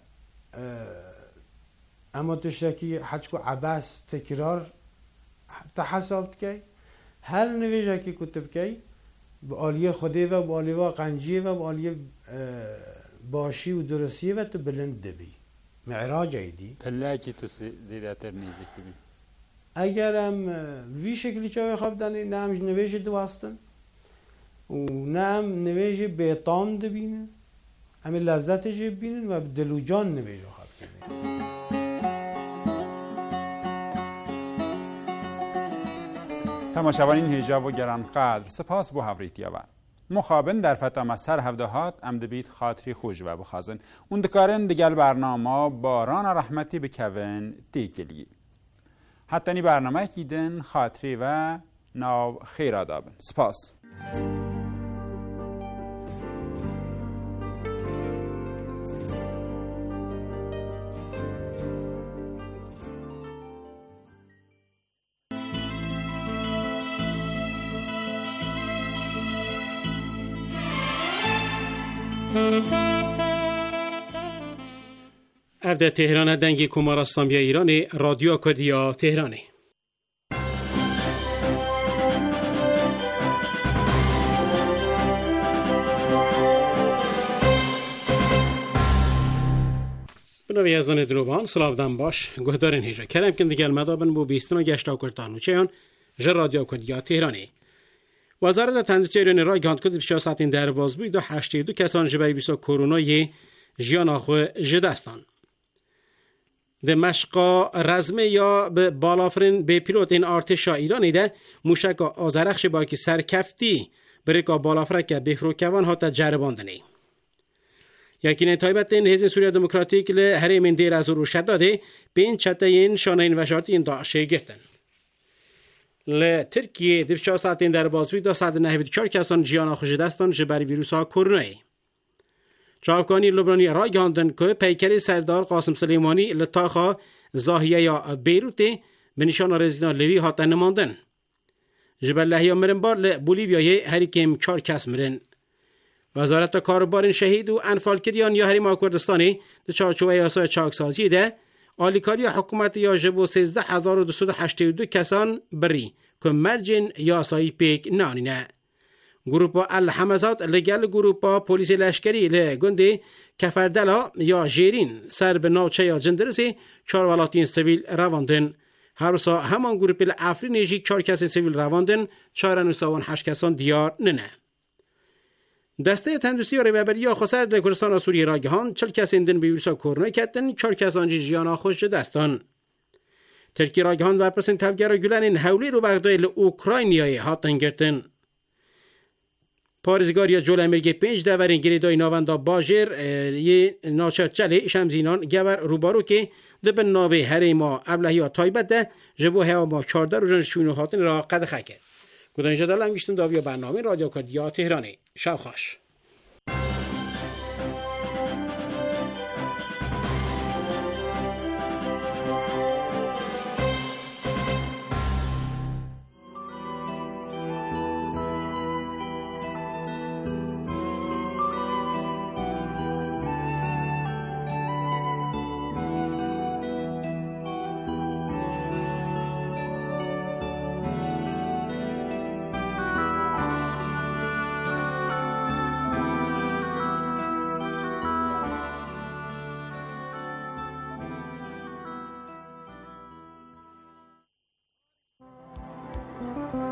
اما تشتکی حج کو عباس تکرار تحسابت که هر نویجه که کتب که با آلیه خوده و با آلیه قنجیه و با آلیه باشی و درستیه و تو بلند دبی معراج ایدی پله که تو زیده تر نیزیک دبی اگر هم وی شکلی چاوی خواب دنی نه همش نویج دواستن و نه هم نویج بیطام دبینه همه لذتش بینن و دلو جان نویج خواب کنه تماشاوانین هیجا و گرانقدر سپاس بو هفریتیا و مخابن در فتام سر هفدهات ام دبید خاطری خوش و بخازن اون دکارن دگل برنامه باران رحمتی بکوین دیگلی حتی نی برنامه کیدن خاطری و ناو خیر آدابن سپاس ارده تهران دنگی کمارستان بیا ایرانی رادیو کردیا تهرانی بنابی ازدان دروبان سلاودن باش گهدارین هیجا کرم کن دیگل مدابن بو بیستنا گشتا کردانو چیان جر رادیو کردیا تهرانی وزارت تندیچه ایرانی را گاند کد بشا ساعتین در باز بوی دو هشتی دو کسان جبای بیسا کرونای جیان آخو جدستان ده مشقا رزمه یا به بالافرین به پیلوت این ارتشا ایرانی ده موشک آزرخش با که سرکفتی برکا بالافرک بفروکوان هاتا جرباندنی. یکینه تایبتین حزب سوریه دموکراتیک ل هرمین دیر از رو شداده بین چتاین شانین وشارتین داعشه گرتن. ل ترکیه دبشا ساعتین در بازوی دا صد نهوید چار کسان جیانا خوش دستان جبری ویروس ها کرونایی. چاوکانی لبنانی رای گاندن که پیکری سردار قاسم سلیمانی لطاخا زاهیه یا بیروتی به نشان رزیدان لوی هاتا نماندن. جبر لحیا مرن بار لبولیویای هری کم چار کس مرن. وزارت کاربارین شهید و انفال کریان یا هریما کردستانی در چارچوبه یاسای چاکسازی ده آلیکاری حکومت یا جبو سیزده هزار و دویست و هشتاد و دو کسان بری که مرجن یاسایی پیک نانینه. گروپا الحمزات لگل گروپا پولیس لشکری لگنده کفردلا یا جیرین سر به ناوچه یا جندرسی چار ولاتین سویل رواندن. هر سا همان گروپ الافرین جی چار کس سویل رواندن چار نوسوان هشت کسان دیار ننه. دسته تندرسی و ریبری ها خسر در کردستان سوریه را گهان چل کس اندن به ویروسا کرونا کتن چار کس آنجی جیانا خوش دستان. ترکی را گهان و پرسن تفگر گلن این حولی رو بغدای لأوکراینیای هاتن گرتن. پارزگاری جول امریکای پنج دورین گریدای ناوندا باجر یه ناچت چله شمزینان گور روبارو که دبن ناوی هریما ابلهی ها تایبت ده جبو هوا ما چارده رو جن شونو هاتن را قد خکر. کدان جدال هم گشتن داویا برنامه رادیو کردیا تهرانی. شب خوش. Thank you.